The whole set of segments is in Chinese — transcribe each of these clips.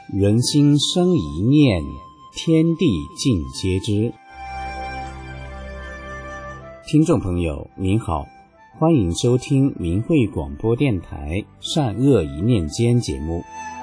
人心生一念，天地尽皆知。听众朋友您好，欢迎收听明慧广播电台善恶一念间节目。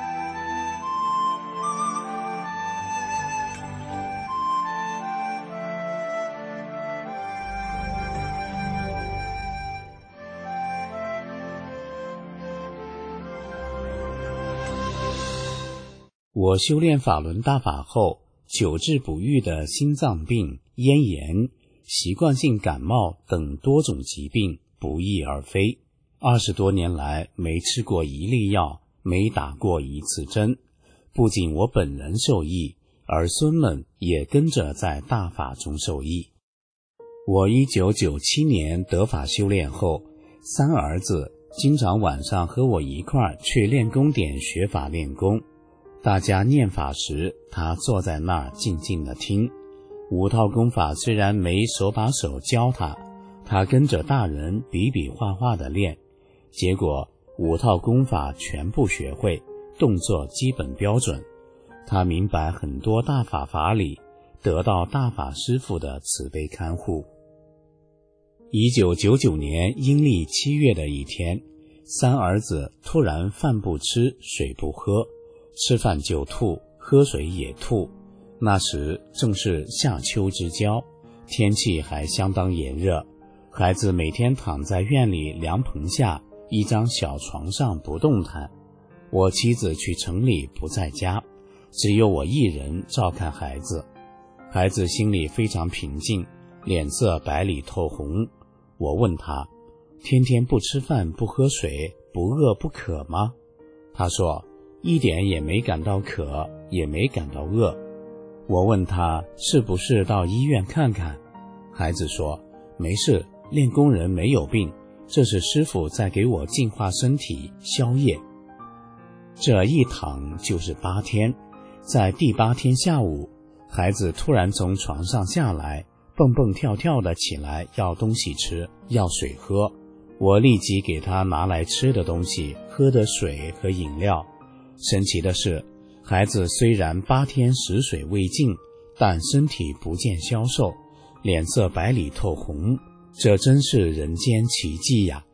我修炼法轮大法后，久治不愈的心脏病、咽炎、习惯性感冒等多种疾病不翼而飞。20多年来没吃过一粒药，没打过一次针。不仅我本人受益，儿孙们也跟着在大法中受益。我1997年得法修炼后，三儿子经常晚上和我一块儿去练功点学法练功。大家念法时，他坐在那儿静静地听。5套功法虽然没手把手教他，他跟着大人比比划划地练，结果5套功法全部学会，动作基本标准。他明白很多大法法理，得到大法师父的慈悲看护。1999年阴历7月的一天，三儿子突然饭不吃，水不喝，吃饭就吐，喝水也吐。那时正是夏秋之交，天气还相当炎热，孩子每天躺在院里凉棚下一张小床上不动弹。我妻子去城里不在家，只有我一人照看孩子。孩子心里非常平静，脸色白里透红。我问他，天天不吃饭不喝水，不饿不渴吗？他说一点也没感到渴，也没感到饿。我问他是不是到医院看看，孩子说没事，练功人没有病，这是师父在给我净化身体消业。这一躺就是8天，在第8天下午，孩子突然从床上下来，蹦蹦跳跳的起来，要东西吃，要水喝。我立即给他拿来吃的东西，喝的水和饮料。神奇的是，孩子虽然8天食水未进，但身体不见消瘦，脸色白里透红，这真是人间奇迹呀！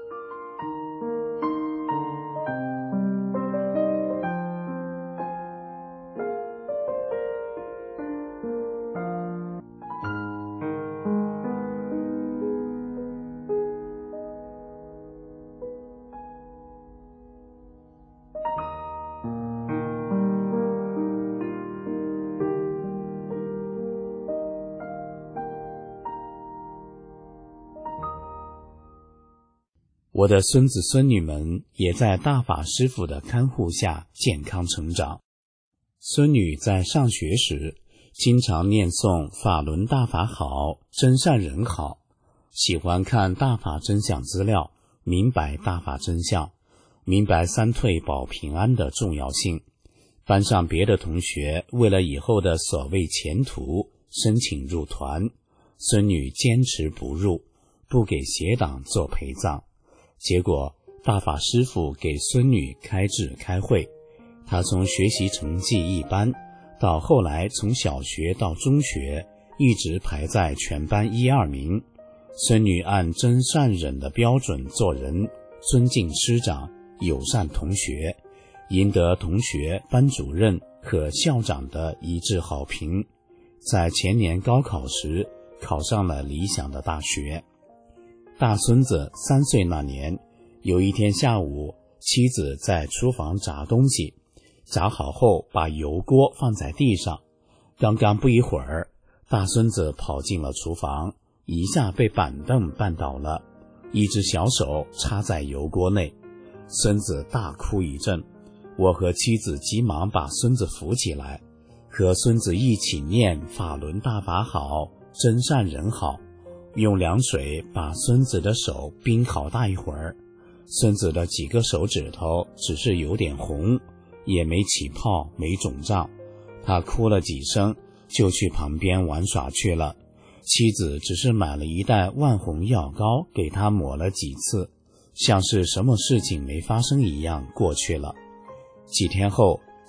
我的孙子孙女们也在大法师父的看护下健康成长。孙女在上学时，经常念诵法轮大法好，真善人好，喜欢看大法真相资料，明白大法真相，明白三退保平安的重要性。班上别的同学为了以后的所谓前途申请入团，孙女坚持不入，不给邪党做陪葬。结果大法师父给孙女开智开会，她从学习成绩一般，到后来从小学到中学一直排在全班1、2名。孙女按真善忍的标准做人，尊敬师长，友善同学，赢得同学、班主任和校长的一致好评。在前年高考时考上了理想的大学。大孙子3岁那年，有一天下午，妻子在厨房炸东西，炸好后把油锅放在地上。刚刚不一会儿，大孙子跑进了厨房，一下被板凳绊倒了，一只小手插在油锅内，孙子大哭一阵。我和妻子急忙把孙子扶起来，和孙子一起念法轮大法好，真善人好，用凉水把孙子的手冰好大一会儿。孙子的几个手指头只是有点红，也没起泡，没肿胀。他哭了几声，就去旁边玩耍去了。妻子只是买了一袋万红药膏给他抹了几次，像是什么事情没发生一样过去了。几天后，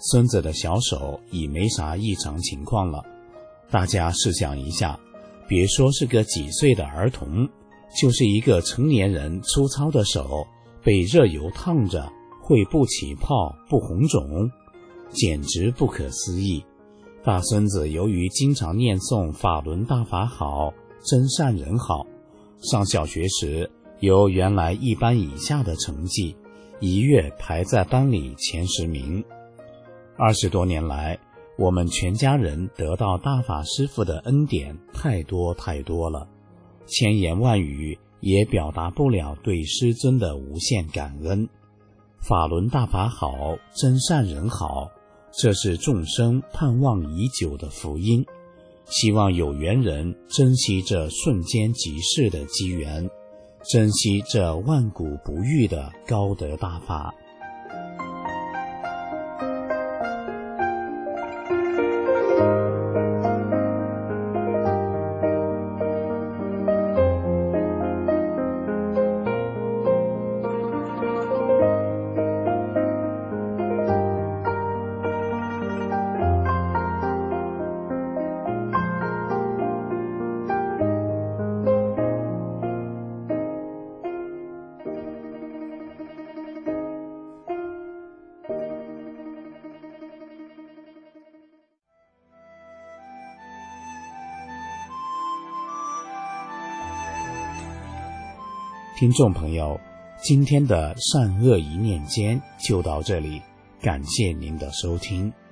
孙子的小手已没啥异常情况了。大家试想一下，别说是个几岁的儿童，就是一个成年人粗糙的手被热油烫着会不起泡不红肿，简直不可思议。大孙子由于经常念诵法轮大法好，真善人好，上小学时由原来一班以下的成绩，一跃排在班里前10名。20多年来，我们全家人得到大法师父的恩典太多太多了，千言万语也表达不了对师尊的无限感恩。法轮大法好，真善人好，这是众生盼望已久的福音，希望有缘人珍惜这瞬间即逝的机缘，珍惜这万古不渝的高德大法。听众朋友，今天的善恶一念间就到这里，感谢您的收听。